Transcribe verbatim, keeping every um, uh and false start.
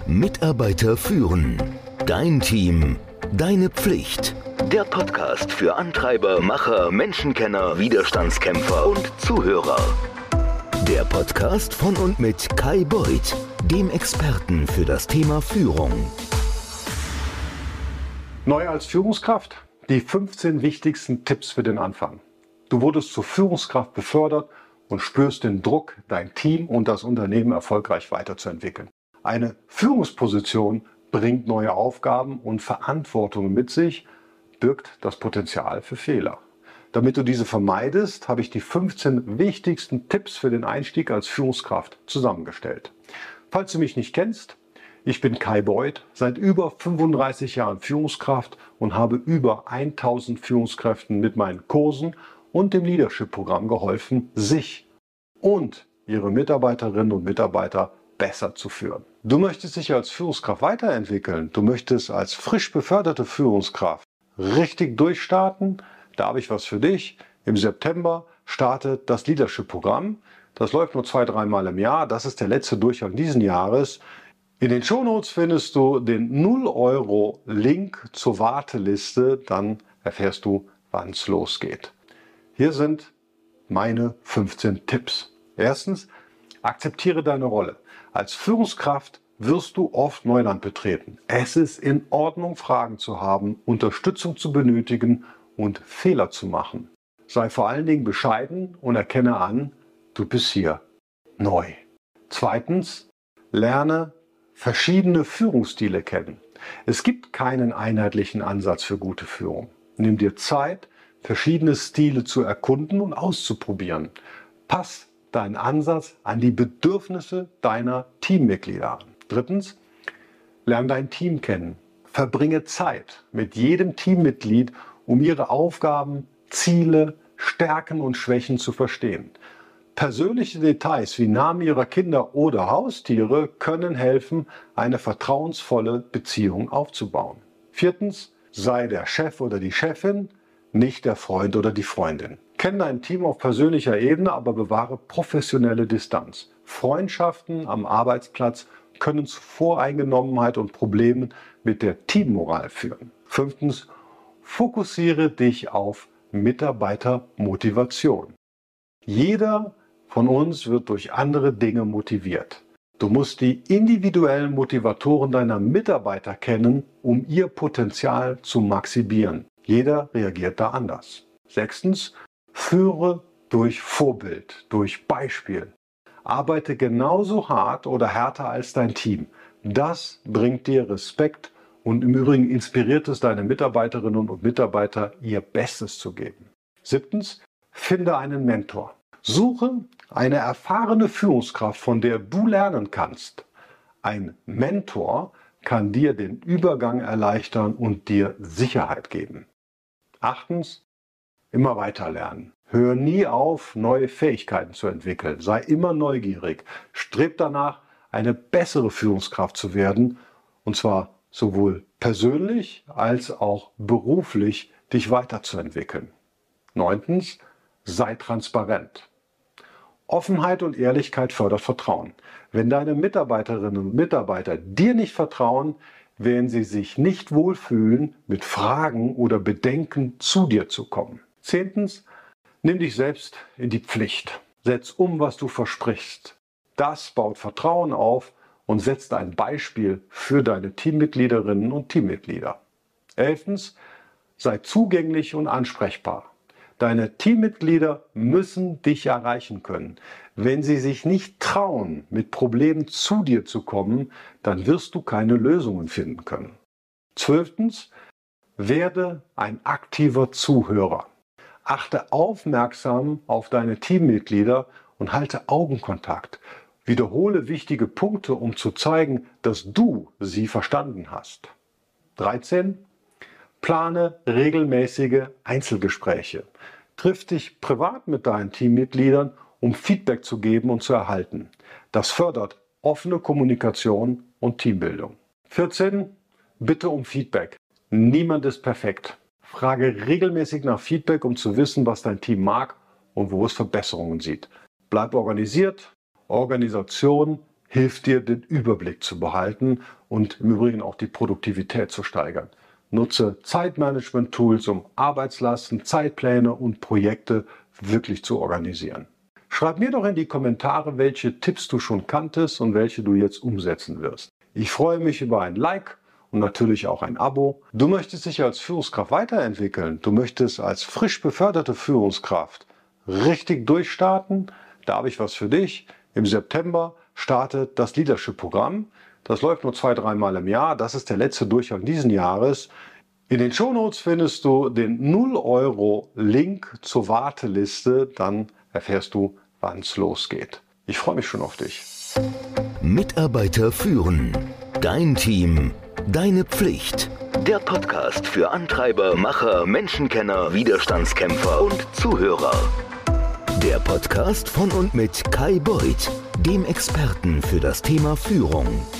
Mitarbeiter führen. Dein Team. Deine Pflicht. Der Podcast für Antreiber, Macher, Menschenkenner, Widerstandskämpfer und Zuhörer. Der Podcast von und mit Kai Beuth, dem Experten für das Thema Führung. Neu als Führungskraft? Die fünfzehn wichtigsten Tipps für den Anfang. Du wurdest zur Führungskraft befördert und spürst den Druck, dein Team und das Unternehmen erfolgreich weiterzuentwickeln. Eine Führungsposition bringt neue Aufgaben und Verantwortungen mit sich, birgt das Potenzial für Fehler. Damit du diese vermeidest, habe ich die fünfzehn wichtigsten Tipps für den Einstieg als Führungskraft zusammengestellt. Falls du mich nicht kennst, ich bin Kai Beuth, seit über fünfunddreißig Jahren Führungskraft und habe über tausend Führungskräften mit meinen Kursen und dem Leadership-Programm geholfen, sich und ihre Mitarbeiterinnen und Mitarbeiter besser zu führen. Du möchtest dich als Führungskraft weiterentwickeln, du möchtest als frisch beförderte Führungskraft richtig durchstarten, da habe ich was für dich. Im September startet das Leadership-Programm. Das läuft nur zwei, dreimal im Jahr. Das ist der letzte Durchgang diesen Jahres. In den Shownotes findest du den null Euro Link zur Warteliste. Dann erfährst du, wann es losgeht. Hier sind meine fünfzehn Tipps. Erstens, akzeptiere deine Rolle. Als Führungskraft wirst du oft Neuland betreten. Es ist in Ordnung, Fragen zu haben, Unterstützung zu benötigen und Fehler zu machen. Sei vor allen Dingen bescheiden und erkenne an, du bist hier neu. Zweitens, lerne verschiedene Führungsstile kennen. Es gibt keinen einheitlichen Ansatz für gute Führung. Nimm dir Zeit, verschiedene Stile zu erkunden und auszuprobieren. Pass deinen Ansatz an die Bedürfnisse deiner Teammitglieder an. Drittens, lerne dein Team kennen. Verbringe Zeit mit jedem Teammitglied, um ihre Aufgaben, Ziele, Stärken und Schwächen zu verstehen. Persönliche Details wie Namen ihrer Kinder oder Haustiere können helfen, eine vertrauensvolle Beziehung aufzubauen. Viertens, sei der Chef oder die Chefin, nicht der Freund oder die Freundin. Kenne dein Team auf persönlicher Ebene, aber bewahre professionelle Distanz. Freundschaften am Arbeitsplatz können zu Voreingenommenheit und Problemen mit der Teammoral führen. Fünftens, fokussiere dich auf Mitarbeitermotivation. Jeder von uns wird durch andere Dinge motiviert. Du musst die individuellen Motivatoren deiner Mitarbeiter kennen, um ihr Potenzial zu maximieren. Jeder reagiert da anders. Sechstens, führe durch Vorbild, durch Beispiel. Arbeite genauso hart oder härter als dein Team. Das bringt dir Respekt und im Übrigen inspiriert es deine Mitarbeiterinnen und Mitarbeiter, ihr Bestes zu geben. Siebtens, finde einen Mentor. Suche eine erfahrene Führungskraft, von der du lernen kannst. Ein Mentor kann dir den Übergang erleichtern und dir Sicherheit geben. Achtens, immer weiter lernen. Hör nie auf, neue Fähigkeiten zu entwickeln. Sei immer neugierig. Streb danach, eine bessere Führungskraft zu werden, und zwar sowohl persönlich als auch beruflich dich weiterzuentwickeln. Neuntens, sei transparent. Offenheit und Ehrlichkeit fördert Vertrauen. Wenn deine Mitarbeiterinnen und Mitarbeiter dir nicht vertrauen, werden sie sich nicht wohlfühlen, mit Fragen oder Bedenken zu dir zu kommen. Zehntens, nimm dich selbst in die Pflicht. Setz um, was du versprichst. Das baut Vertrauen auf und setzt ein Beispiel für deine Teammitgliederinnen und Teammitglieder. Elftens, sei zugänglich und ansprechbar. Deine Teammitglieder müssen dich erreichen können. Wenn sie sich nicht trauen, mit Problemen zu dir zu kommen, dann wirst du keine Lösungen finden können. Zwölftens, werde ein aktiver Zuhörer. Achte aufmerksam auf deine Teammitglieder und halte Augenkontakt. Wiederhole wichtige Punkte, um zu zeigen, dass du sie verstanden hast. dreizehn. Plane regelmäßige Einzelgespräche. Triff dich privat mit deinen Teammitgliedern, um Feedback zu geben und zu erhalten. Das fördert offene Kommunikation und Teambildung. vierzehn. Bitte um Feedback. Niemand ist perfekt. Frage regelmäßig nach Feedback, um zu wissen, was dein Team mag und wo es Verbesserungen sieht. Bleib organisiert. Organisation hilft dir, den Überblick zu behalten und im Übrigen auch die Produktivität zu steigern. Nutze Zeitmanagement-Tools, um Arbeitslasten, Zeitpläne und Projekte wirklich zu organisieren. Schreib mir doch in die Kommentare, welche Tipps du schon kanntest und welche du jetzt umsetzen wirst. Ich freue mich über ein Like und natürlich auch ein Abo. Du möchtest dich als Führungskraft weiterentwickeln. Du möchtest als frisch beförderte Führungskraft richtig durchstarten. Da habe ich was für dich. Im September startet das Leadership-Programm. Das läuft nur zwei, dreimal im Jahr. Das ist der letzte Durchgang diesen Jahres. In den Shownotes findest du den null Euro Link zur Warteliste. Dann erfährst du, wann es losgeht. Ich freue mich schon auf dich. Mitarbeiter führen. Dein Team. Deine Pflicht. Der Podcast für Antreiber, Macher, Menschenkenner, Widerstandskämpfer und Zuhörer. Der Podcast von und mit Kai Beuth, dem Experten für das Thema Führung.